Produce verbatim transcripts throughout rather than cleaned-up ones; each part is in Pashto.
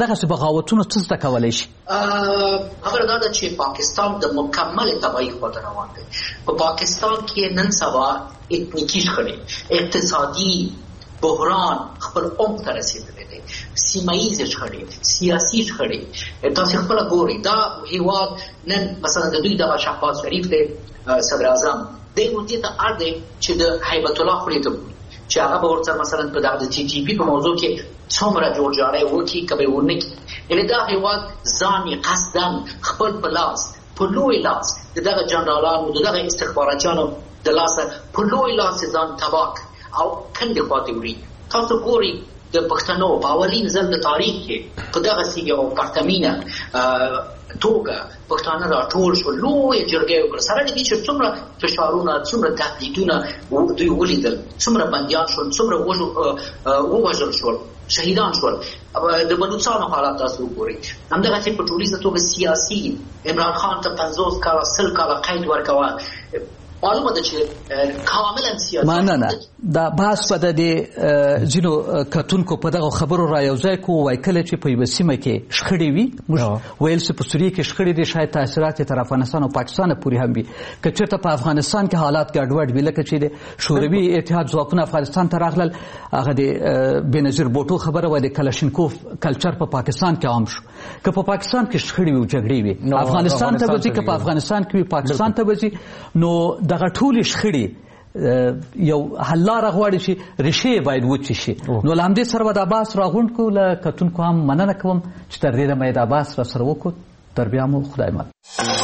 دغسې بغاوتونو څه زده کولی شي؟ خبره دا ده چې پاکستان د مکمل تباهي خواته روان دی. په پاکستان کې نن سبا اتنیکي شخړې، اقتصادي بحران خپل عمق ته رسېدلی دی، سیمه ییزې شخړې، سیاسي شخړې. تاسې خپله ګورئ دا هېواد نن مثلا د دوی دغه شهباز شریف دی صدر اعظم، دی نو دې ته اړ دی چې د هیبت الله خولې ته وګوري چې هغه به ورسره مثلا په دغه د ټي ټي پي په موضوع کې څومره جوړجاړی وکړي که به یې ونه کړي. یعنې دا هېواد ځان یې قصدا خپل په لاس په لوی لاس د دغه جنرالانو د دغه استخباراتیانو د لاسه په لوی لاس یې ځان تباه او کندې خواته وړي. تاسو ګورئ د پښتنو په اولین ځل د تاریخ کې په دغسې یو پرتمینه توګه پښتانه راټول شول، لویه جرګه یې وکړه، سره د دې چې څومره فشارونه، څومره تهدیدونه دوی ولیدل، څومره بندیان شول، څومره ووژل شول، شهیدان شول. د بلوڅانو حالات تاسو وګورئ. همدغسې په ټولیزه توګه سیاسي عمران خان ته پنځوس کاله سل کاله قید ورکوه. معلومه ده چې کاملا سیاسي مننه. دا بحث به د ځینو کتونکو په دغه خبرو را یو ځای کړو. وایي کله چې په یوه سیمه کې شخړې وي، موږ ویل چې په سوریه کې شخړې دي، شاید تاثیرات یې تر افغانستان او پاکستان پورې هم وي. که چېرته په افغانستان کې حالات ګډوډ وي، لکه چې د شوروي اتحاد ځواکونه افغانستان ته راغلل، هغه د بېنظیر بوټو خبره وه د کلاشینکوف کلچر په پاکستان کې عام شو. که په پاکستان کې شخړې وي او جګړې وي، افغانستان ته به ځي، که په افغانستان کې وي پاکستان ته به ځي. نو دغه ټولې شخړې یو حل لاره غواړي چې ریښې باید وچې شي. نو له همدې سره به د بحث راغونډ کړو. له کتونکو هم مننه کوم چې تر دې دمه یې د بحث را سره وکړو. تر بیا مو خدای مل.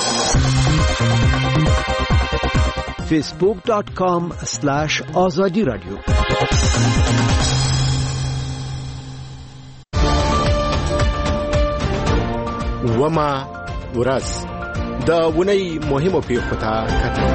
فیسبوک ډاٹ کام سلاش آزادی رادیو. وما ورځ د ونې مهمو پیښو ته کتل.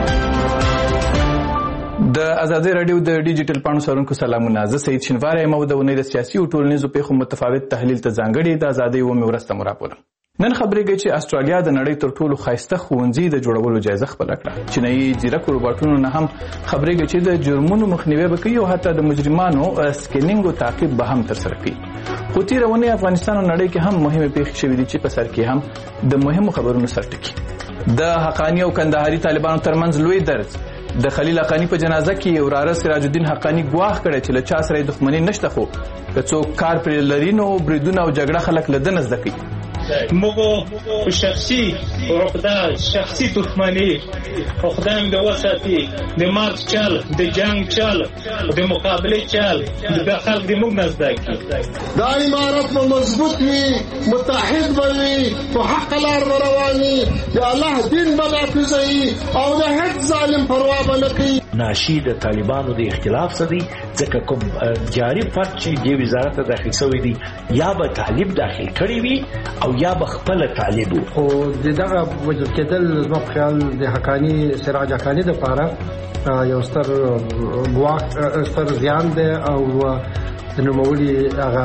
د ازادي رادیو د ډیجیټل پاڼو څارونکو سلامونه. زه سید شینواری یم او د ونې د سیاسي او ټولنیزو پیښو متفاوت تحلیل ته ځانګړي د ازادۍ اومې ورځ ته مو راپورم. نن خبرېږي چې استرالیا د نړۍ تر ټولو ښایسته ښوونځي د جوړولو جایزه خپله کړه. چینایي ځیرک روباټونو نه هم خبرېږي چې د جرمونو مخنیوی به کوي او حتی د مجرمانو سکینینګ او تعقیب به هم ترسره کوي. خو تېره اونۍ افغانستان او نړۍ کې هم مهمې پیښې شوې دي چې په سر کې هم د مهمو خبرونو سر ټکي. د حقاني او کندهاري طالبانو ترمنځ لوی درز. د خلیل حقانی په جنازه کې وراره سراج الدین حقانی ګواښ کړی چې له چا سره یې دښمني نشته، خو که څوک کار پرې لري نو بریدونه او جګړه خلک له ده نه زده کوي. موږ په شخصي عقده، شخصي دښمني خو خدای هم د وساتي، د مرګ چل، د جنګ چل، د مقابلې چل د خلک د موږ نه زده کړي. دا عمارت مو مضبوط وي، متحد به وي، په حق لار به روان وي، د الله دین به نافظوي او د هیڅ ظالم پروا به نه کوي. ناشي د طالبانو د اختلاف څه دی، ځکه کوم جاري فرد چې د وزارت ته داخل شوی دی یا به طالب داخل کړی وي او یا به خپل طالب وو. خو د دغه وجود کېدل زما په خیال د حقاني سراج حقاني دپاره یو ستر ګواښ، ستر زیان دی او د نوموړي هغه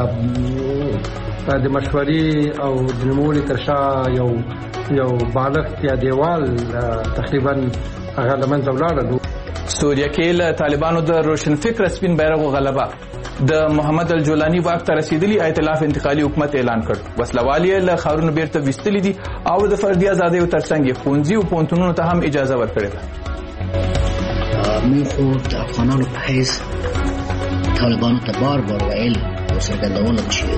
د مشورې او د نوموړي تر شا یو یو بالښت یا دیوال تقریبا هغه له منځه ولاړه. سوریه کې له طالبانو د روشنفکر سپین بیرغ غلبه. د محمد الجولانی واک ته رسیدلی ائتلاف انتقالي حکومت اعلان کړ. وسلوال یې له ښارونو بیرته ویستلي دي او د فردي ازادیو ترڅنګ یې ښوونځي او پوهنتونونو ته هم اجازه ورکړې ده. موږ خو د افغانانو په حیث طالبانو ته بار بار ویل او څرګندونه چې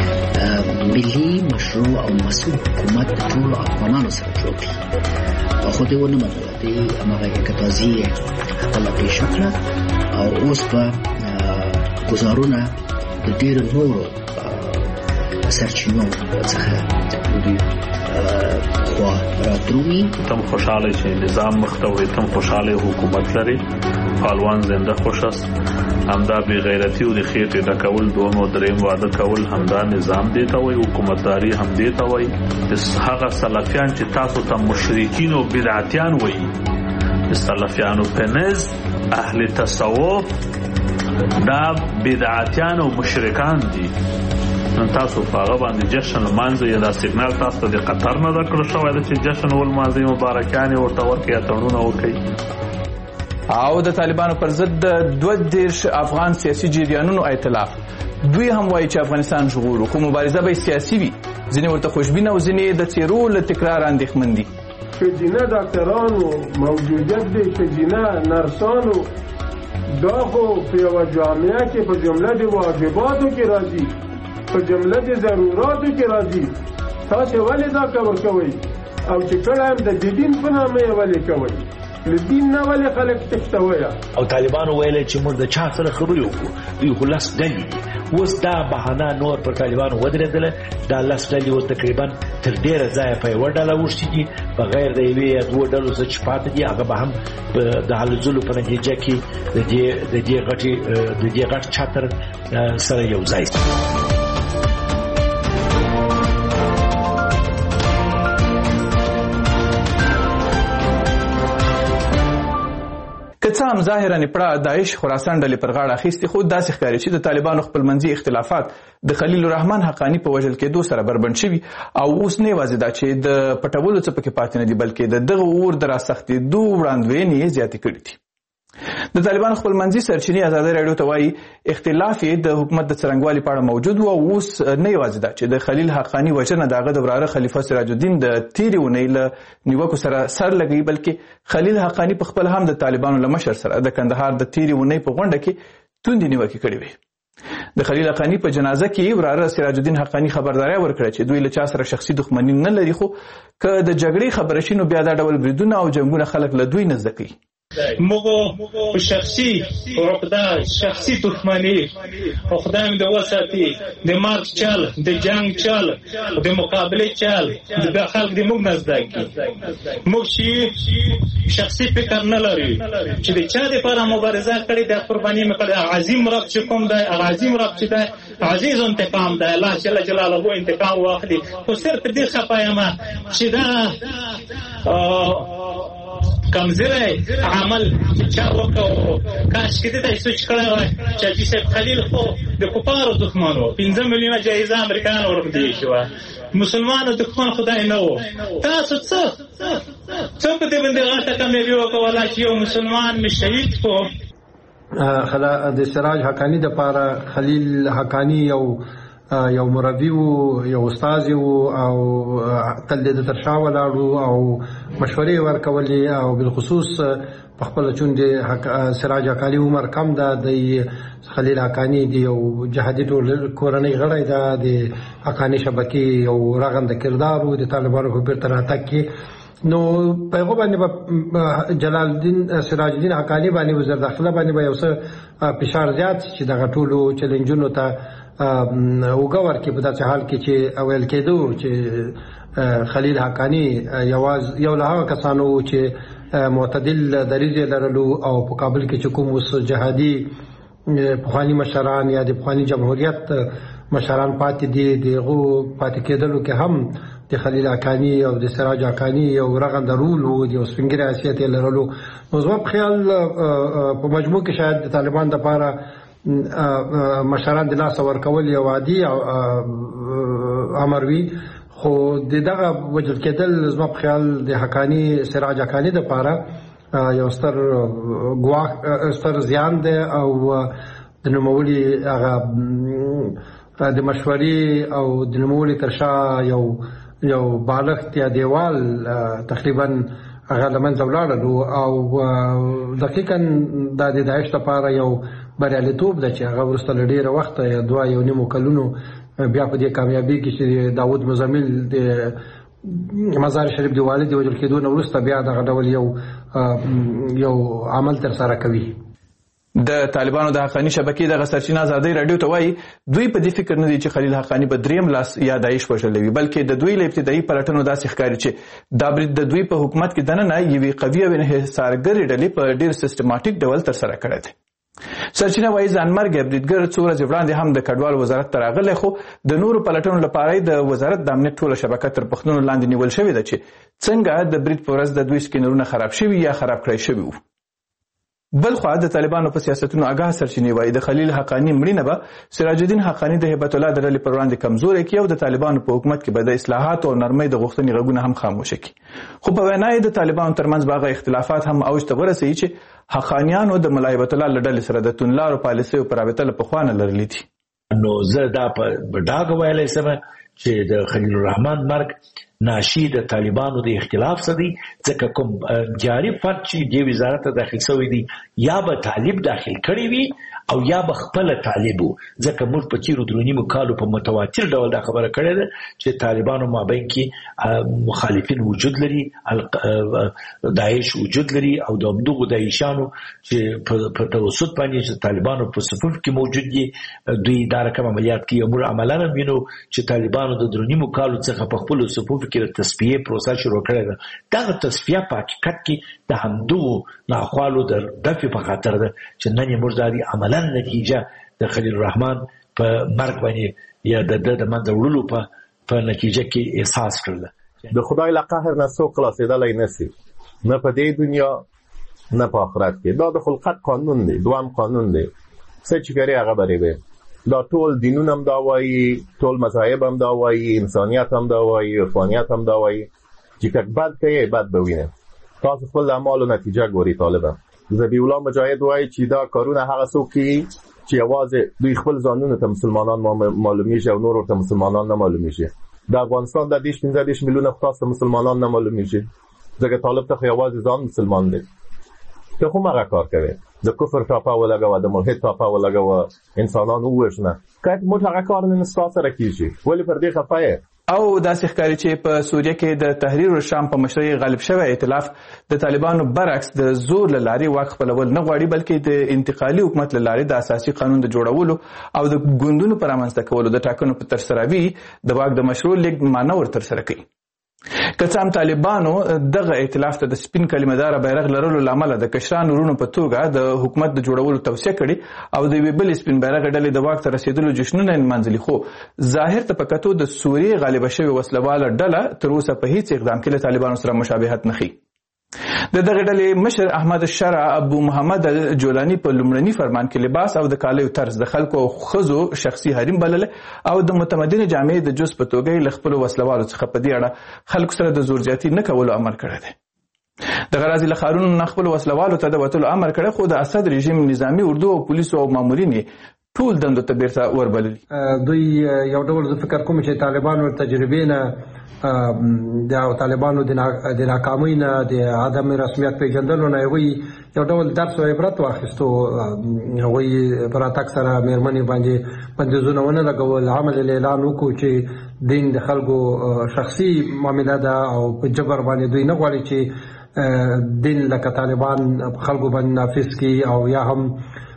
ملي مشروع او مسؤل حکومت د ټولو افغانانو سره جوړ کړي. خو دې ونه منله، دې هماغه اقتضاضي خپله پېښه کړه او اوس به ګزارونه د ډېرو نورو سرچینو څخه دوی خوا رادرومي. تم خوشحاله چې نظام مخ ته وړي، تم خوشحاله حکومت لري، پهلوان زنده خوش است. همدا بې غیرتي او د خېټې ډکول، دوم او درېیم واده کول، همدا نظام دی ته وایي، حکومتداري هم دی ته وایي. هغه سلفیان چې تاسو ته مشرکین او بدعتیان وایي، د سلفیانو په نزد اهل تصوف دا بدعتیان او مشرکان دي. نن تاسو په هغه باندې جشن لمانځئ، یا دا سیګنال تاسو ته د قطر نه درکړل شوی ده چې جشن ولمانځئ، مبارکیانې ورته ورکړئ یا تړونونه وکړئ. او د طالبانو پر ضد دوه دېرش افغان سیاسي جریانونو ائتلاف. دوی هم وایي چې افغانستان ژغورو، خو مبارزه به سیاسي وي. ځینې ورته خوشبینه او ځینې د څېرو له تکرار اندېښمن دي. ښځینه ډاکټرانو موجودیت دی، ښځینه نرسانو، دا خو په یوه جامعه کې په جمله د واجباتو کې راځي، په جمله د ضروراتو کې راځي. تاسې ولې دا کار کوئ؟ او چې کله هم د دین په نامه یې ولې کوئ؟ له دین نه ولې خلک تښتوئ؟ او طالبانو ویل چې موږ د چا سره خبرې وکړو، دوی خو لس ډلې دي. اوس دا بهانه نور پر طالبانو ودرېدله. دا لس ډلې اوس تقریبا تر ډېره ځایه په یوه ډله اوښتي دي، بغیر د یوې یا دوو ډلو څه چې پاتې دي هغه به هم د هلو ځلو په نتیجه کې د دې د دې غټې د دې غټ چتر سره یو ځای شي. که څه هم ظاهرا پړه داعش خراسان ډلې پر غاړه اخیستې، خو داسې ښکاري چې د طالبانو خپلمنځي اختلافات د خلیل الرحمن حقانی په وژل کېدو سره بربنډ شوي او اوس نه یوازې دا چې د پټولو څه پکې پاتې نه دي، بلکې د دغه اور د راسختېدو وړاندوینې یې زیاتې کړي دي. د طالبانو خپلمنځي سرچینې ازادي راډیو ته وایي اختلاف یې د حکومت د څرنګوالي په اړه موجود و او اوس نه یوازې دا چې د خلیل حقانی وژنه د هغه د وراره خلیفه سراج الدین د تېرې اونۍ له نیوکو سره سر لګوي، بلکې خلیل حقانی په خپل هم د طالبانو له مشر سره د کندهار د تېرې اونۍ په غونډه کې توندې نیوکې کړې وې. د خلیل حقانی په جنازه کې وراره سراج الدین حقانی خبرداري ورکړه چې دوی له چا سره شخصي دښمني نه لري، خو که د جګړې خبره شي نو بیا دا ډول بریدونه او جنګونه خلک له دوی نه زده کوي. موږ په شخصي عقده شخصي دښمني او خدای دې وساتي د مارک چل د جنگ چل د مقابله چل د خلک دې موږ نه زده کی. موږ شي شخصي فکر نه لري چې د چا لپاره مبارزه کړې د قرباني مکړه. عظیم رب چې کوم دی، عظیم رب چې دی عزیز انتقام دی، الله جل جلاله انتقام واخلي. خو صرف دې خپایم چې دا کمزوری عمل چا وکړو، کاش کې دې ته سوچ کړی وای چې حاجي صاحب خلیل خو د کفارو دښمن و، پنځه میلیونه جایزه امریکایانو ورکړې شوه، مسلمانو دښمن خدای نه و. تاسو څه څه په دې باندې غټه کامیابي وکړله چې یو مسلمان مې شهید کړو. د سراج حقانی دپاره خلیل حقانی یو یو مربي و، یو استاد و او تل د تر شا ولاړ او مشورې ورکولې او بالخصوص په خپل چون د سراج حقانی عمر کم ده، د خلیل حقانی دی یو جهادي کورنۍ غړی ده، د حقانی شبکې یو رغنده کردار و د طالبانو په بیرته راتګ کې. نو په هغه باندې جلال الدین سراج الدین حقانی باندې وزیر داخله باندې به یو څه فشار زیات چې دغه ټولو چیلنجونو ته اوګه ورکړي په داسې حال کې چې ویل کېدو چې خلیل حقانی یواز یو له هغه کسانو چې معتدل دریځ لرلو او په کابل کې چې کوم اوس جهادي پخواني مشران یا د پخواني جمهوریت مشران پاتې دي، دغه پاتې کېدلو کې هم د خلیل حقانی او د سراج حقانی یو رغنده رول و، د سپینګری حیثیت لرلو. نو زما په خیال په مجموع کې شاید د طالبان دپاره مشران د لاس ورکول یو عادي امر وي، خو د دغه وجل کېدل زما په خیال د حقانی سراج حقانی دپاره یو ستر ګواښ ستر زیان دی او د نوموړي هغه د مشورې او د نوموړي تر شا یو یو بالښت یا دیوال تقریبا هغه له منځه ولاړلو او دقیقا دا د داعش لپاره یو بریالیتوب ده چې هغه وروسته له ډېره وخته یا دوه یو نیمو کلونو بیا په دې کامیابي کې چې داود مزمل د مزار شریف د والد وژل کېدو نه وروسته بیا دغه ډول یو یو عمل ترسره کوي. د طالبانو د حقانی شبکې دغه سرچینه ازادي راډیو ته وایي دوی په دې فکر نه دي چې خلیل حقانی به دریم لاس یا داعش وژلی وي، بلکې د دوی له ابتدایي پلټنو داسې ښکاري چې دا برید د دوی په حکومت کې دننه یوې قوي او انحصارګرې ډلې په ډېر سیستماټیک ډول ترسره کړی دی. سرچینه وایي ځانمرګی بریدګر څو ورځې وړاندې هم د کډوال وزارت ته راغلی، خو د نورو پلټنو لپاره د وزارت د امنیت ټوله شبکه تر پوښتنو لاندې نیول شوې ده چې څنګه د برید په ورځ د دوی سکینرونه خراب شوي یا خراب کړی شوي وو. بل خوا د طالبانو په سیاستونو آګاه سرچینې وایي د خلیل حقانی مړینه به سراج الدین حقانی د هیبت الله د ډلې پر وړاندې کمزوری کړي او د طالبانو په حکومت کې به د اصلاحاتو او نرمۍ د غوښتنې غږونه هم خاموشه کړي. خو په وینا یې د طالبانو ترمنځ به هغه اختلافات هم اوج ته ورسوي چې حقانیانو د ملا هیبت الله له ډلې سره د توندلارو پالیسیو په رابطه له پخوا نه لرلي دي. نو زه دا په ډاګه ویلی سم چې د خلیل الرحمن مرګ ناشي د طالبانو د اختلاف څخه دی، ځکه کوم جاري فرد چې د وزارت ته داخل شوی دی یا به طالب داخل کړی وي او یا به خپل طالب وو، ځکه موږ په تیرو درو نیمو کالو په متواتر ډول دا خبره کړې ده چې طالبانو مابین کې مخالفین وجود لري، داعش وجود لري او د همدغو داعشانو چې په توسط باندې چې طالبانو په صفوف کې موجود دي دوی دا رقم عملیات کوي. موږ عملاً وینو چې طالبانو د درو نیمو کالو څخه په خپلو صفوف کې د تصفیې پروسه شروع کړې ده. دغه تصفیه په حقیقت کې د همدغو ناخوالو د دفع په خاطر ده چې نن یې موږ دا عملاً نتیجه د خلیل الرحمن په مرګ باندې یا د د منځه وړلو په په نتیجه کې احساس کړل. د خدای له قهر نه څوک خلاصېدلی نشي، نه په دې دنیا نه په آخرت کې. دا د خلقت قانون دی، دوام قانون دی، څه چې کوي هغه به دی. دا ټول دینونه هم دا وایي، ټول مذاهب هم دا وایي، انسانیت هم دا وایي، عرفانیت هم دا وایي چې که بد کوي بد به وینه. تاسو خپل د اعمالو نتیجه ګوري. طالبان ذبیح الله مجاهد وایي چې دا کارونه هغه څوک کوي چې یوازې دوی خپل ځانونو ته مسلمانان معلومیږي او نور ورته مسلمانان نه معلومیږي. د افغانستان د دېرش پنځه دېرش میلیونه خاص مسلمانان نه معلومیږي، ځکه طالب ته خو یوازې ځان مسلمان دی. ته خو هغه کار کوي، د کفر ټاپه ولګوه، د ملحد ټاپه ولګوه، انسانان ووژنه. که موږ هغه کار نه ستا سره کېږي، ولې پر دې خفه یې؟ او داسې ښکاري چې په سوریه کې د تحریر الشام په مشرۍ غالب شوی ائتلاف د طالبانو برعکس د زور له لارې واک خپلول نه غواړي، بلکې د انتقالي حکومت له لارې د اساسي قانون د جوړولو او د ګوندونو په رامنځته کولو د ټاکنو په ترسروي د واک د مشروع لیږد مانور ترسره کوي. که څه هم طالبانو دغه ائتلاف ته د سپین کلمه‌داره بیرغ لرلو له امله د کشرانو وروڼو په توګه د حکومت د جوړولو توصیه کړې او د یوې بلې سپین بیرغ ډلې د واک ته رسېدلو جشنونه یې نمانځلي، خو ظاهر ته په کتو د سوریې غالبه شوې وسلواله ډله تر اوسه په هیڅ اقدام کې له طالبانو سره مشابهت نه ښیي. د دغه ډلې مشر احمد الشرع ابو محمد الجولاني په لومړني فرمان کې لباس او د کالیو طرز د خلکو او ښځو شخصي حریم بلله او د متمدنې جامعې د جز په توګه یې له خپلو وسلوالو څخه په دې اړه خلکو سره د زور زیاتي نه کولو امر کړی دی. دغه راځي له ښارونو نه خپلو وسلوالو ته د وتلو امر کړی، خو د اسد رژیم نظامي اردو او پولیسو او مامورین یې ټول دندو ته بیرته وربللي. دوی یو ډول زه فکر کوم چې طالبانو تجربې نه د طالبانو د ناکامۍ نه د عدم رسمیت پیژندلو نه هغوی یو ډول درس او عبرت واخیستو. هغوی په راتګ سره مېرمنې باندې بندیزونه ونه لګول، عمل اعلان وکړو چې دین د خلکو شخصي معامله ده او په جبر باندې دوی نه غواړي چې دین لکه طالبان خلکو باندې نافذ کړي او یا هم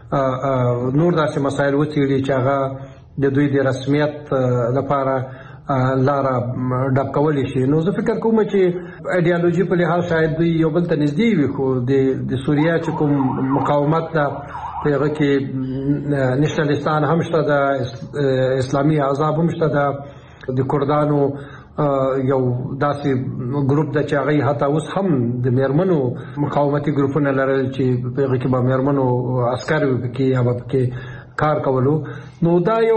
نور داسې مسایل وڅېړي چې هغه د دوی د رسمیت لپاره لاره ډب کولی شي. نو زه فکر کوم چې ایډیالوژي په لحاظ شاید دوی یو بل ته نږدې وي، خو د سوریه چې کوم مقاومت ده په هغه کې نشنلستان هم شته ده، اسلامي احزاب هم شته ده، د کردانو یو داسې ګروپ ده چې هغوی حتی اوس هم د میرمنو مقاومتي ګروپونه لرل چې په هغه کې به میرمنو عسکر وي پکې یا به پکې کار کولو. نو دا یو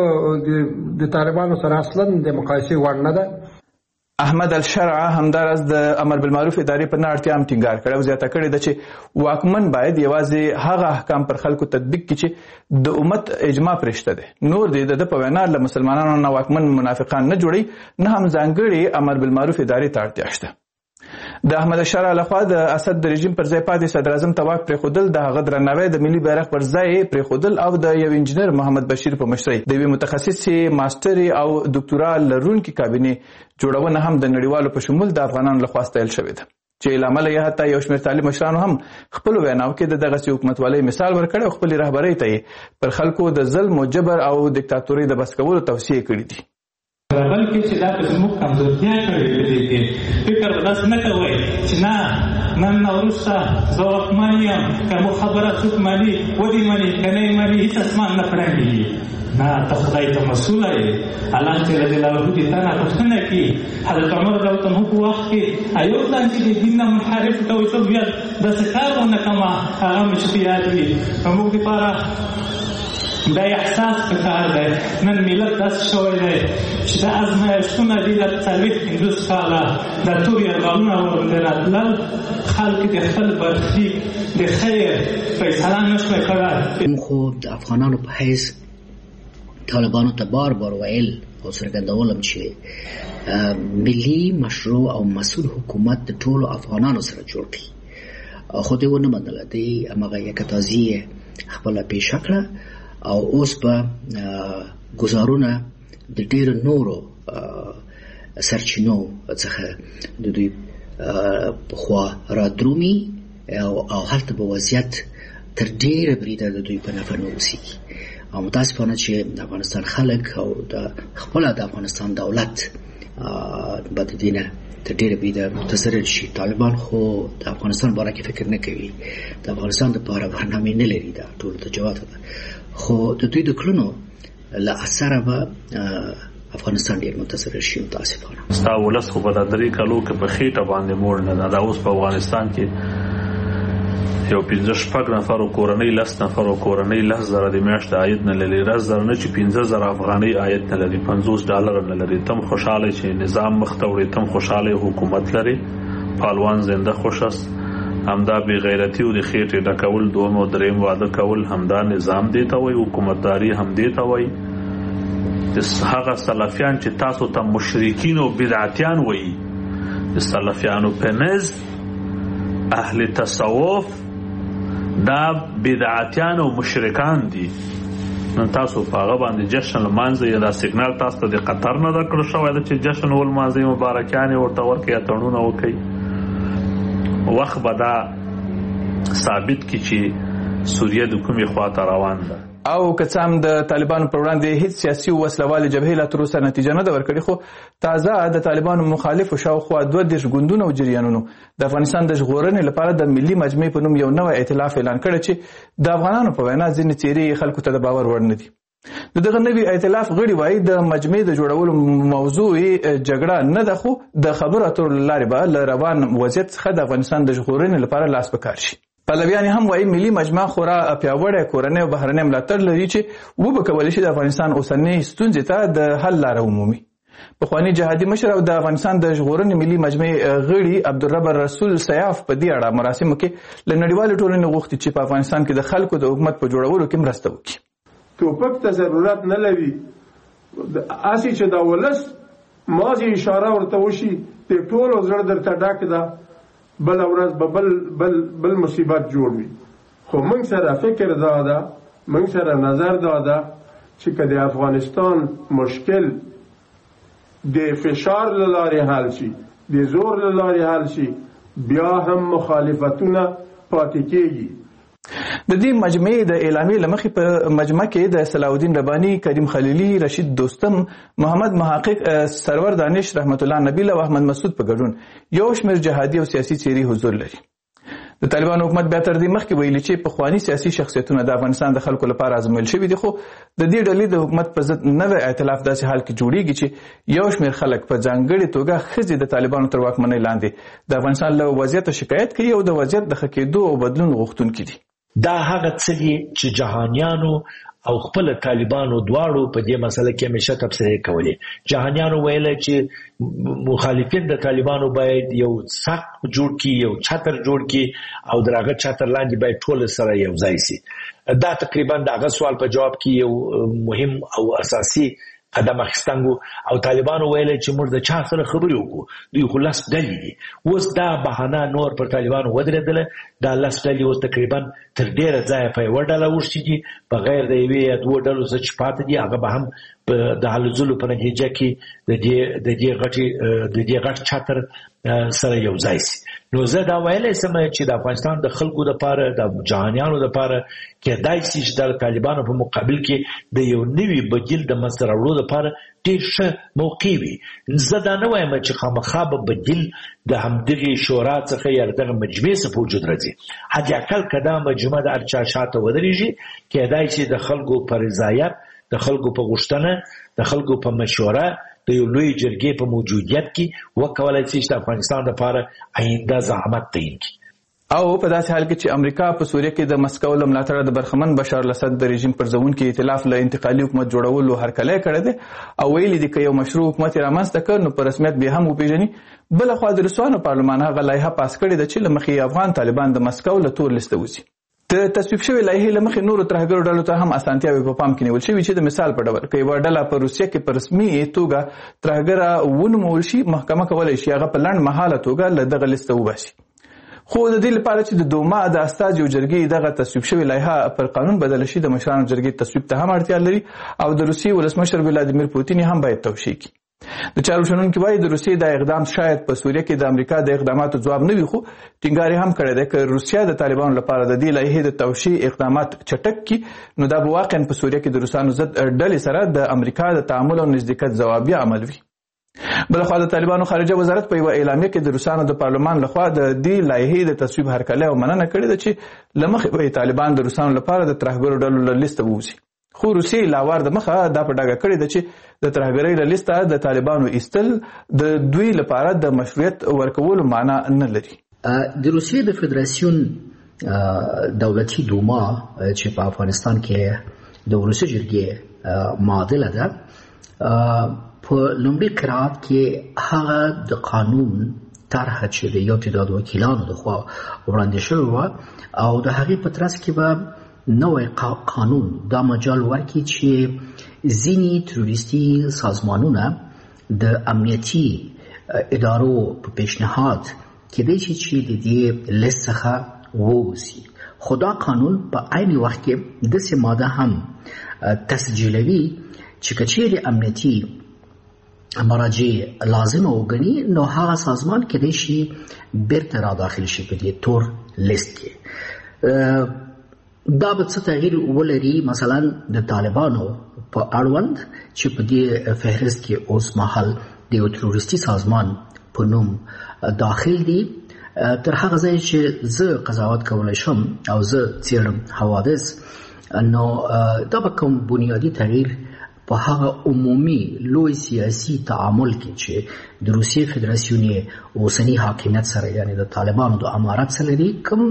د طالبانو سره اصلا د مقایسې وړ نه ده. احمد الشرع همداراز د امر بالمعروف ادارې په نه اړتیا هم ټینګار کړی او زیاته کړې ده چې واکمن باید یوازې هغه احکام پر خلکو تطبیق کړي چې د امت اجماع پرې شته دی. نور دی د په وینا له مسلمانانو نه واکمن منافقان نه جوړي، نه هم ځانګړې امر بالمعروف ادارې ته اړتیا شته. د احمد الشرع لخوا د اسد د رژیم پر ځای پاتې صدر اعظم ته واک پرېښودل، د هغه درناوی د ملي بیرغ پر ځای پرېښودل او د یو انجینر محمد بشیر په مشرۍ د یوې متخصصې ماسټري او دکتورا لرونکي کابینې جوړونه هم د نړیوالو په شمول د افغانانو لخوا ستایل شوې ده، چې له امله یې حتی یو شمېر طالب مشرانو هم خپلو ویناو کې د دغسې حکومتوالۍ مثال ورکړی او خپلې رهبرۍ ته یې پر خلکو د ظلم و جبر او دیکتاتورۍ د بس کولو توصیې کړي دي. بلکې چې دا به زموږ کمزورتیا کړې په دې کې فکر به داسې نه کوئ چې نه نن نه وروسته زه واکمن یم، که مو خبره څوک مني ودې مني که نه یې مني هېڅ اسمان نه پړنګېږي. نه ته خدای ته مسؤله یې. الله جل جلاله دې تا نه پوښتنه کړي. حضرت عمر رضی الله عنه په وخت کې ایو پلان چې د دین نه منحرف ته وایي ته بیا داسې کار ونه کړمه هغه مې چې په یاد وي. زموږ دپاره دا احساس پکار دی. نن ملت داسې شوی دی چې د ازمایښتونه دي د څلوېښت پنځوس کاله د تور یرغلونه ورباندې راتلل، خلک د خپل برخلیک د خیر فیصله نه شوی کړی. خو د افغانانو په حیث طالبانو ته بار بار ویل او څرګندولم چې ملي مشروع او مسؤل حکومت د ټولو افغانانو سره جوړ کړي، خو دوی ونه منله. دوی هماغه یکتازي خپله پیشه کړه او اوس به ګزارونه د ډېرو نورو سرچینو څخه د دوی پخوا رادرومي او هلته به وضعیت تر ډېره بریده د دوی په نفع نه اوسېږي. او متاسفانه چې د افغانستان خلک او د خپله د افغانستان دولت به د دې نه تر ډېره بریده متضرر شي. طالبان خو د افغانستان باره کې فکر نه کوي، د افغانستان دپاره برنامې نه لري، دا ټولو ته جواب ده. خو د دوی د کړنو له اثره به افغانستان ډېر متضرر شي متاسفانه. ستا ولس خو په دا درې کالو کې په خېټه باندې موړ نه ده. دا اوس په افغانستان کې یو پنځه شپږ نفرو کورنۍ لس نفرو کورنۍ لس زره د میاشتې عاید نه لري، لس زره نه چې پنځه زره افغانۍ عاید نه لري، پنځوس ډالر نه لري. تم خوشحاله چې نظام مخ ته وړي، تم خوشحاله حکومت لري، پالوان زنده خوش است. همدا بې غیرتي او د خېټې ډکول، دوم او دریم واده کول، همدا نظام دی ته وایي، حکومتداري هم دی ته وایي. هغه سلفیان چې تاسو ته مشرکین او بدعتیان وایي، د سلفیانو په نزد اهل تصوف دا بدعتیان او مشرکان دي. نن تاسو په هغه باندې جشن لمانځئ، دا سیګنال تاسو ته د قطر نه درکړل شوی ده چې جشن ولمانځئ، مبارکیانې ورته ورکړئ، اتڼونه وکړئ. وخت به دا ثابت کړي چې سوریه د کومې خواته روان ده. او که څه هم د طالبانو پر وړاندې هیڅ سیاسي وسلوالې جبهې لا تر اوسه نتیجه نه ده ورکړې، خو تازه د طالبانو مخالفو شاوخوا دوه دېرش ګوندونو او جریانونو د افغانستان د ژغورنې لپاره د ملي مجمع په نوم یو نوی ائتلاف اعلان کړی چې د افغانانو په وینا ځینې څېرې خلکو ته د باور وړ نه دي. د دغه نوي ائتلاف غړي وایي د مجمع د جوړولو موضوع جګړه نه ده، خو د خبرو اترو له لارې به له روان وضعیت څخه د افغانستان د ژغورنې لپاره لاس په کار شي. پلویان هم وایي ملي مجمع خورا پیاوړی کورنۍ او بهرنۍ ملاتړ لري چې وبه کولی شي د افغانستان اوسنۍ ستونزې ته د حل لاره ومومي. پخواني جهادي مشر او د افغانستان د ژغورنې ملي مجمع غړي عبدالرب رسول سیاف په دې اړه مراسمو کې له نړیوالې ټولنې غوښتي چې په افغانستان کې د خلکو د حکومت په جوړولو کې مرسته وکړي. توپک ته ضرورت نه لري، اسی چې دا ولس مازی اشاره ورته وشي د ټولو زړه درته ډک ده، بل ورځ به بل بل بل مصیبت جوړ وي. خو موږ سره فکر دا ده، موږ سره نظر دا ده چې که د افغانستان مشکل د فشار له لارې حل شي، د زور له لارې حل شي، بیا هم مخالفتونه پاتې کېږي. د دې مجمع د اعلامیې له مخې په مجمع کې د صلاح الدین رباني، کریم خلیلي، رشید دوستم، محمد محقق، سرور دانش، رحمت الله نبیل او احمد مسعود په ګډون یو شمېر جهادي او سیاسي څېرې حضور لري. د طالبانو حکومت بیا تر دې مخکې ویلي چې پخواني سیاسي شخصیتونه د افغانستان د خلکو لپاره ازمویل شوي دي، خو د دې ډلې د حکومت په ضد نوی ائتلاف داسې حال کې جوړیږي چې یو شمېر خلک په ځانګړې توګه ښځې د طالبانو تر واکمنۍ لاندې د افغانستان له وضعیته شکایت کوي او د وضعیت د ښه کېدو او بدلون غوښتونکي دي. دا هغه څه دي چې جهانیانو او خپل طالبانو دواړو په دې مسله کې همیشه تبصرې کولې. جهانیانو ویل چې مخالفین د طالبانو باید یو سخت جوړ کړي، یو چتر جوړ کړي او درغه چتر لاندې باید ټول سره یو ځای شي. دا تقریبا دغه سوال په جواب کې یو مهم او اساسي قدم اخیستنګو او طالبانو ویل چې موږ د چا سره خبرې وکړو، دوی خو لس ډلې دي. اوس دا بهانه نور پر طالبانو ودرېدله، دا لس ډلې اوس تقریبا تر ډېره ځایه په یوه ډله اوښتي دي، بغیر د یوې یا دوو ډلو څه چې پاتې دي هغه به هم د هلو ځلو په نتیجه کې د دې د دې غټې د دې غټ چتر سره یو ځای شي. نو زه دا ویلی سم چې د افغانستان د خلکو دپاره، د جهانیانو دپاره کېدای شي چې د طالبانو په مقابل کې د یو نوي بدیل د منځته راوړلو دپاره ډېر ښه موقع وي. زه دا نه وایم چې خامخا به بدیل د همدغې شورا څخه یا دغه مجمع څخه په وجود راځي. حد اقل که دا مجمع د هر چا شاته ودرېږي، کېدای شي د خلکو په رضایت، د خلکو په غوښتنه، د خلکو په مشوره د یو لوی جرګې په موجودیت کې وکولای شي چې د افغانستان لپاره آینده زعامت تعیین کړي. او په داسې حال کې چې امریکا په سوریه کې د مسکو له ملاتړه د برخمن بشار الاسد د رژیم پر ځوونکي ائتلاف له انتقالي حکومت جوړولو هرکلی کړی دی او ویلي دي که یو مشروع حکومت یې رامنځته کړ نو په رسمیت بیا هم وپېژني. بلخوا د روسانو پارلمان هغه لایحه پاس کړې ده چې له مخې افغان طالبان د مسکو له تور لیسته وځي. د تصویب شوې لایحې له مخې نورو ترهګرو ډلو ته هم اسانتیاوې په پام کې نیول شوي چې د مثال په ډول که یوه ډله په روسیه کې په رسمي توګه ترهګره ونومول شي محکمه کولی شي هغه په لنډ مهاله توګه له دغه لیسته وباسي. خو د دې لپاره چې د دوما د استازیو جرګې دغه تصویب شوې لایحه پر قانون بدله شي د مشرانو جرګې تصویب ته هم اړتیا لري او د روسیې ولسمشر ولادیمیر پوتین هم باید توشیح کړي. د چارو شنونکي وایي د روسیې دا اقدام شاید په سوریه کې د امریکا د اقداماتو ځواب نه وي خو ټینګار هم کړی دی که روسیه د طالبانو لپاره د دې لایحې د توشیح اقدامات چټک کړي نو دا به واقعا په سوریه کې د روسانو ضد ډلې سره د امریکا د تعامل او نزدېکت ځوابیه عمل وي. بلخوا د طالبانو خارجه وزارت په یوه اعلامیه کې د روسانو د پارلمان لخوا د دې لایحې د تصویب هرکلی او مننه کړې ده چې له مخې به طالبان د روسانو لپاره د ترهګرو ډلو له لیسته ووځي. خو روسیې لاوار د مخه دا په ډاګه کړې ده چې د ترهګرۍ له لیسته د طالبانو ایستل د دوی لپاره د مشروعیت ورکولو معنا نه لري. د روسیې د فدراسیون دولتي دوما چې په افغانستان کې د ولسي جرګې معادله ده په لومړي قرات کې هغه د قانون طرحه چې د یو تعداد وکیلانو لخوا وړاندې شوې وه او د هغې په ترڅ کې به نوی قانون دا مجال ورکړي چې ځینې تروریستي سازمانونه د امنیتي ادارو په پیشنهاد کېدای شي چې د دې لیست څخه ووځي. خو دا قانون په عین وخت کې داسې ماده هم تسجیلوي چې که چیرې امنیتي مراجع لازمه وګڼي نو هغه سازمان کېدای شي بیرته را داخل شي په دې تور لیست کې. دا به څه تغییر ولري مثلا د طالبانو په اړوند چې په دې فهرست کې اوس مهال د یو تروریستي سازمان په نوم داخل دي. تر هغه ځای چې زه قضاوت کولی شم او زه څېړم حوادث نو دا به کوم بنیادي تغییر په هغه عمومي لوی سیاسي تعامل کې چې د روسیې فدراسیون یې اوسني حاکمیت سره یعنی د طالبانو د امارت سره لري کوم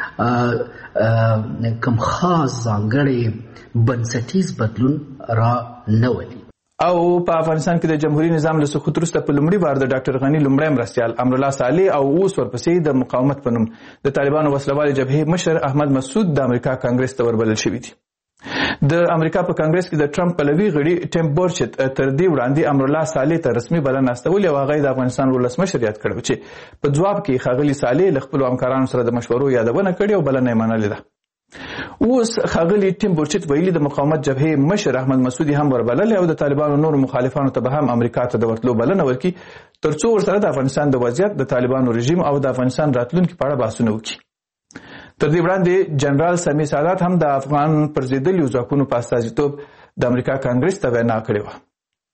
کوم خاص ځانګړی بنسټیز بدلون را نه ولي. او په افغانستان کې د جمهوریت نظام له سقوط وروسته په لومړي وار د ډاکټر غني لومړی مرستیال امرالله صالح او اوس ورپسې د مقاومت په نوم د طالبانو وسلوالې جبهې مشر احمد مسعود د امریکا کانګرس ته وربلل شوي دي. د امریکا په کانګرس کې د ټرمپ پلوي غړي ټیم بورچت تر دې وړاندې امرالله صالح ته رسمي بلنه استولې او هغه د افغانستان ولسمشر یاد کړی چې په ځواب کې ښاغلي صالح له خپلو همکارانو سره د مشورو یادونه کړې او بلنه یې منلې ده. اوس ښاغلي ټیم بورچت ویلي د مقاومت جبهې مشر احمد مسعود هم وربللی او د طالبانو نورو مخالفانو ته به هم امریکا ته د ورتلو بلنه ورکړي تر څو ورسره د افغانستان د وضعیت د طالبانو رژیم او د افغانستان راتلونکي په اړه بحثونه وکړي. تر دې وړاندې جنرال سمیع سادات هم د افغان پر ضدیو ځواکونو په استازیتوب د امریکا کانګرس ته وینا کړې وه.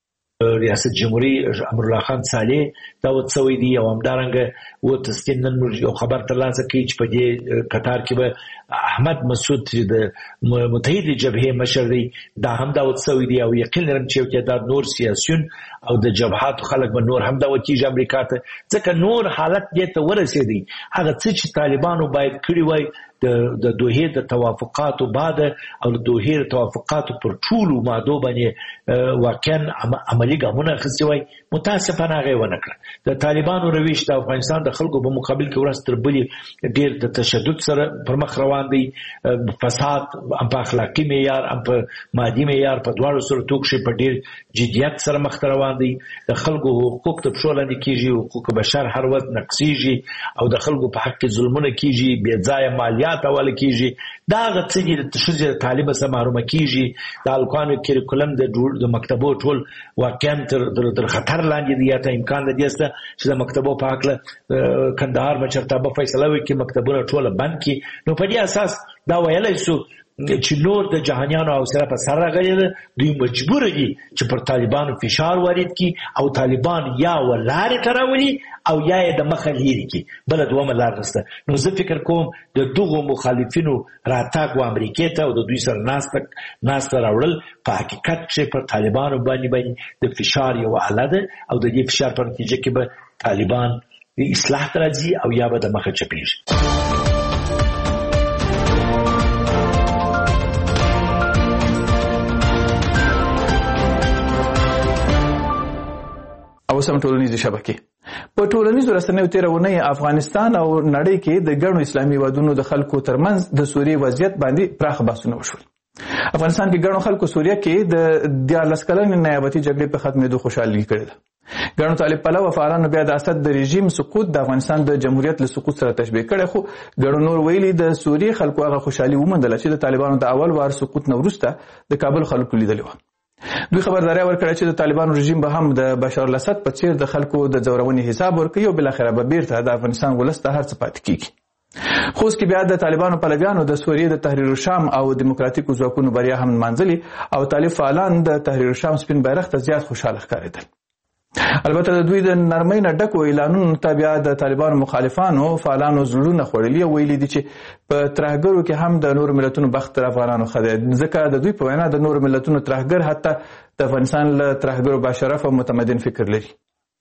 ریاست جمهوری امرالله خان صالح دا وڅوي دي او همدارنګه و تسکین نن موږ یو خبر ترلاسه کړي چې په دې قطار کې به احمد مسعود چې د متحده جبهې مشر دی دا هم دا وڅوي دي او یقین لرم چې یو تعداد نور سیاسیون او د جبهاتو خلک به نور هم دا وکیږي امریکا ته ځکه نور حالت دې ته ورسېدی هغه څه چې طالبانو باید کړی وای د د دوحې د توافقاتو بعد او د دوحې د توافقاتو پر ټولو مادو باندې واقعا عملي ګامونه اخیستي وای متاسفانه هغه ونه کړه. د طالبانو رویش د افغانستان د خلکو په مقابل کې ورځ تر بلې ډېر د تشدد سره پر مخ روان دی. فساد هم په اخلاقي معیار هم په مادي معیار په دواړو سره توک شي په ډېر جدیت سره مخ روان دی. د خلکو حقوق ته پښو لاندې کېږي حقوق بشر هر وخت نقصېږي او د خلکو په حق کې ظلمونه کېږي بې ځایه مالیات حواله کیږي دا غڅنی د تشجع طالب سره محرومه کیږي د الکوانو کریکولم د د مکتبو ټول واقعا تر در خطر لاندې دی یا ته امکان دی چې د مکتبو په حق کندهار مچرته په فیصله وکړي مکتبونه ټول بند کی نو په دې اساس دا ویلای شو چې نور د جهانیانو او سره په سر راغلي دوی مجبور دي چې پر طالبانو فشار وارد کی او طالبان یا ولارې تراولي او یا د مخه لري کی بل دوه لار نشته. نو زه فکر کوم د دغو مخالفینو راتګ و امریکا ته او د دوی سره ناستک ناست راوړل په حقیقت چې پر طالبانو باندې باندې د فشار یو اله ده او د دې فشار په نتیجه کې به طالبان اصلاح راځي او یا به د مخه چپیږي. او سم ټولنیزې شبکې. په ټولنیزو رسنیو تېره اونۍ افغانستان او نړۍ کې د ګڼو اسلامي هېوادونو د خلکو ترمنځ د سوریې وضعیت باندې پراخه بحثونه وشول. افغانستان کې ګڼو خلکو سوریه کې د دیارلس کلنې نیابتي جګړې په ختمېدو خوشحالي کړې ده. ګڼو طالب پلوه فعالانو بیا د اسد د رژیم سقوط د افغانستان د جمهوریت له سقوط سره تشبیه کړی، خو ګڼو نور ویلي د سوریې خلکو هغه خوشحالي وموندله چې د طالبانو د اول وار سقوط نه وروسته د کابل خلکو لیدلې وه. دوی خبرداری ورکړه چې د طالبانو رژیم به هم د بشار الاسد په څیر د خلکو د ځورونې حساب ورکوي او بالاخره به بیرته د افغانستان ولس ته هر څه پاتې کیږي. خوست کې بیا د طالبانو پلویانو د سوریې د تحریر الشام او دیموکراتیکو ځواکونو بریا هم نمانځلې او طالب فعالان د تحریر الشام سپین بیرغ ته زیات خوشحاله ښکارېدل. البته د دوی د نرمۍ نه ډکو اعلانونو ته بیا د طالبانو مخالفانو فعالانو زړونه خوړلي او ویلي دي چې په ترهګرو کې هم د نورو ملتونو بخت تر افغانانو ښه دی، ځکه د دوی په وینا د نورو ملتونو ترهګر حتی د افغانستان له ترهګرو باشرف او متمدن فکر لري.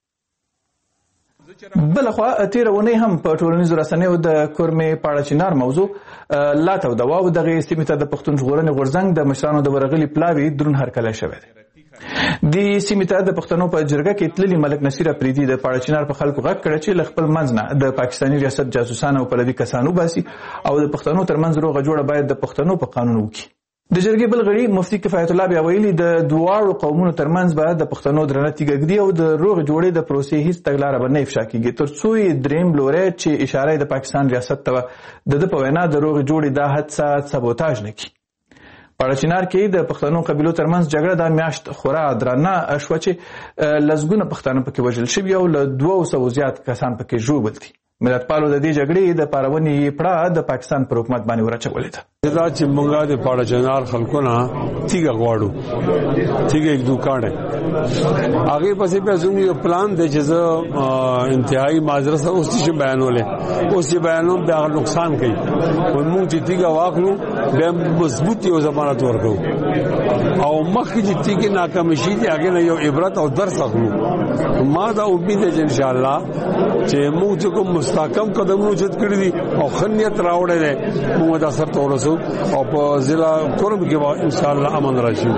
بلخوا تېره اونۍ هم په ټولنیزو رسنیو د کورمې پاړه چنار موضوع لا توده وه او دغې سیمې ته د پښتون ژغورنې غورځنګ د مشرانو د ورغلي پلاوي دروند هرکلی شوی دی. دې سیمې ته د پښتنو په جرګه کې تللي ملک نصیر اپریدي د پاړه چنار په خلکو غږ کړی چې له خپل منځ نه د پاکستاني ریاست جاسوسان او پلوي کسان وباسي او د پښتنو ترمنځ روغه جوړه باید د پښتنو په قانون وکړي. د جرګې بل غړي مفتي کفایت الله بیا ویلي د دواړو قومونو ترمنځ به د پښتنو درنه تیږه ږدي او د روغې جوړې د پروسې هیڅ تګلاره به نه افشا کیږي تر څو یې دریم لوری چې اشاره د پاکستان ریاست ته د ده په وینا د روغې جوړې دا حادثه سبوتاژ نه کړي. پاړه چنار کې د پښتنو قبیلو ترمنځ جګړه دا میاشت خورا درنه شوه چې لسګونه پښتانه پکې وژل شوي او له دوو سوو زیات کسان پکې ژوبل دي. ملتپالو د دې جګړې د پارونې پړه د پاکستان پر حکومت باندې ورچولې ده. دا چې مونږه د پاړه چنار خلکو نه تیګه غواړو تیګه یک دوکان دی هغه پسې په زموږ یو پلان دی چې زه انتهایی معذرت سره اوس چې بیانولې اوس چې بیانوم بیا نقصان کوي او مونږ چې تیګه واخلو بیا مضبوط یو ضمانت ورکو او مخکې چې تیګه ناکام شي دی هغه نه یو عبرت او درس اخلو. ما دا امید ده چې ان شاء الله چې موږ کوم مستحکم قدمونه چت کړی دي او خنیت راوړل دي موږ دا سره تورسو او په ضلع کورم کې ان شاء الله امن راشي.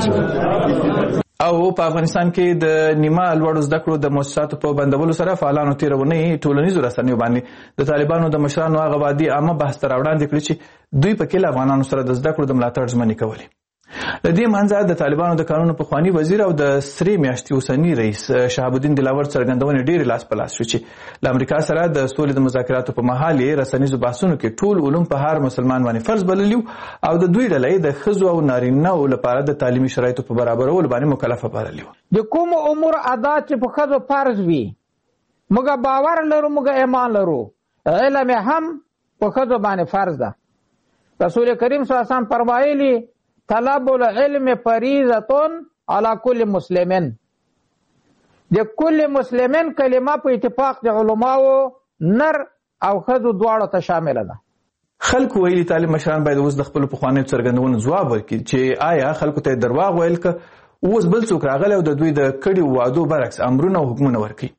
او په افغانستان کې د نیمه لوړو زده کړو د مؤسساتو په بندولو سره فعالانو تېره اونۍ ټولنیزو رسنیو باندې د طالبانو د مشرانو هغه وعدې عامه بحث ته راوړاندې کړي چې دوی پکې له افغانانو سره د زده کړو د ملاتړ ژمنې کولې. له دې منځه د طالبانو د قانون پخواني وزیر او د سرې میاشتې اوسني رئیس شهاب الدین دلاور څرګندونې ډېرې لاس په لاس شو چې له امریکا سره د سولې د مذاکراتو په مهال یې رسنیزو بحثونو کې ټول علوم په هر مسلمان باندې فرض بللي او د دوی ډله یې د ښځو او نارینه‌و لپاره د تعلیمي شرایطو په برابرولو باندې مکلفه بللي وه. د کومو امور ادا چې په ښځو فرض وي موږ باور لرو موږ ایمان لرو علم هم په ښځو باندې فرض ده. رسول کریم صلی الله علیه وسلم فرمایلي طلب العلم فریضة على كل مسلمین. د کل مسلمین کلمه په اتفاق د علماو نر او ښځو دواړو ته شامله ده. خلکو ویلي طالب مشران باید اوس د خپلو پخوانیو څرګندونو ځواب ورکړي چې آیا خلکو ته درواغ ویل که اوس بل څوک راغلی او د دوی د کړي وعدو برعکس امرونه او حکمونه ورکوي.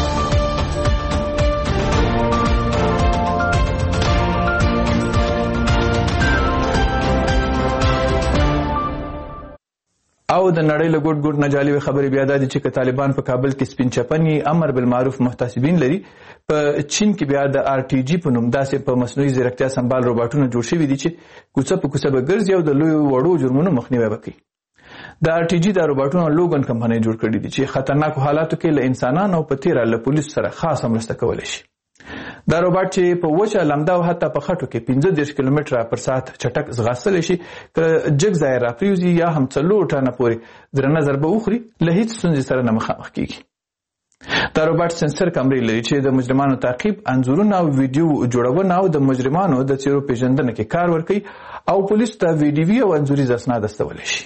او د نړۍ له ګوټ ګوټ نه جالبې خبرې بیا دا دي چې که طالبان په کابل کې سپین چپني امر بالمعروف محتسبین لري، په چین کې بیا د آر ټي جي په نوم داسې په مصنوعي ځیرکتیا سمبال روباټونه جوړ شوي دي چې کوڅه په کوڅه به ګرځي او د لویو وړو جرمونو مخنیوی به کوي. د آر ټي جي دا روباټونه لوګن کمپنۍ جوړ کړي دي چې خطرناکو حالاتو کې له انسانانو او په تیره له پولیسو سره خاصه مرسته کولی شي. دا روباټ چې په وچه لمده او حتی په خټو کې پنځه دېرش کیلومتره پر ساعت چټک ځغاستلی شي، که جګ ځای راپریوځي یا هم څلور ټنه پورې درنه ضربه وخوري له هیڅ ستونزې سره نه مخامخ کیږي. دا روباټ سنسر کمرې لري چې د مجرمانو تعقیب، انځورونه او ویډیو جوړونه او د مجرمانو د څیرو پیژندنه کې کار ورکوي او پولیسو ته ویډیوي او انځوریز اسناد استولی شي.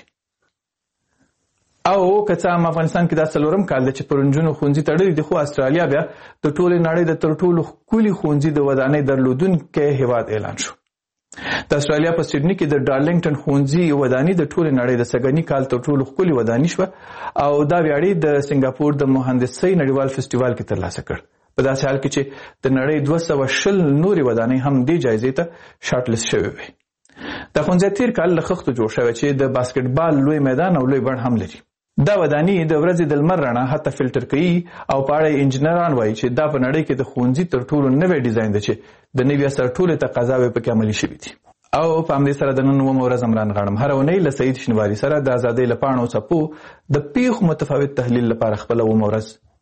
او که څه هم افغانستان کې دا څلورم کال دی چې پر نجونو ښوونځي تړلي دي، خو استرالیا بیا د ټولې نړۍ د تر ټولو ښکلي ښوونځي د ودانۍ درلودونکی هیواد اعلان شو. د استرالیا په سیډني کې د ډارلنګټن ښوونځي ودانۍ د ټولې نړۍ د سږني کال تر ټولو ښکلي ودانۍ شوه او دا ویاړې د سنګاپور د مهندسۍ نړیوال فستیوال کې ترلاسه کړ. په داسې حال کې چې د نړۍ دوه سوه شل نورې ودانۍ هم دې جایزې ته شارټ لیست شوې وې. دا ښوونځی تېر کال له خښتو جوړ شوی چې د باسکټبال لوی میدان او لوی بڼ هم لري. دا وداني د ورځې د لمر رڼا حتی فلټر کوي او په اړه انجنیران وایي چې دا په نړۍ کې د ښوونځي تر ټولو نوی ډیزاین دی چې د نوي اثر ټولې تقاضاوې پکې عملي شوي دي. او په همدې سره د نن اوومه ورځ عمران غاړم هره اونۍ له سعید شینواري سره د ازادۍ له پاڼو څپو د پیښو متفاوت تحلیل لپاره خپله اوومه ورځ